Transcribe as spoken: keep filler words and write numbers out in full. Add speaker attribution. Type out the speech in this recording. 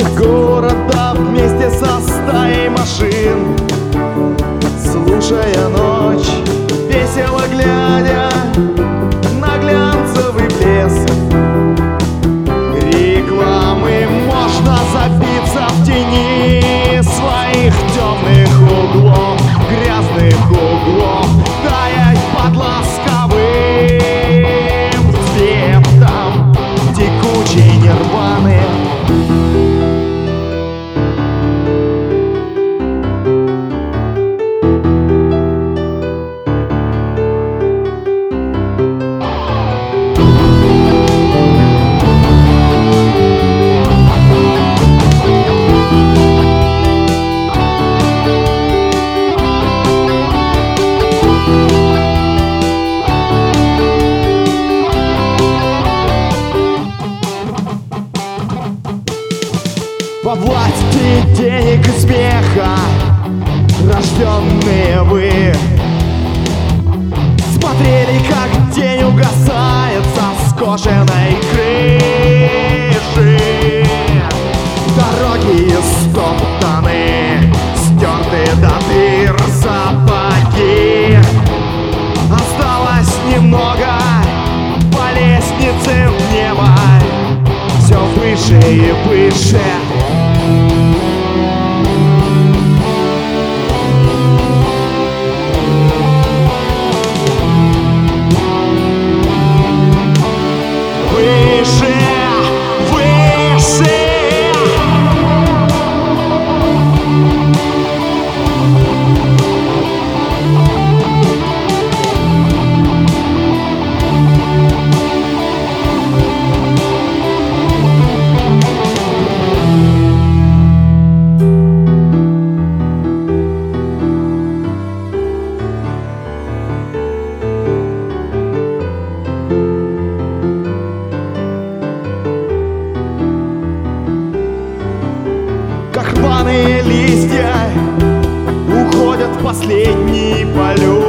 Speaker 1: улицах города вместе со стаей машин, слушая ночь, весело глядя на глянцевый блеск рекламы. Можно забиться в тени своих темных углов, грязных углов, таять под ласковым цветом текучей нирваны. Во власти денег и смеха рожденные вы смотрели, как день угасает со скошенной крыши. Дороги истоптаны, стерты до дыр сапоги. Осталось немного по лестнице в небо, все выше и выше. Выше, выше. Как рваные листья уходят в последний полет.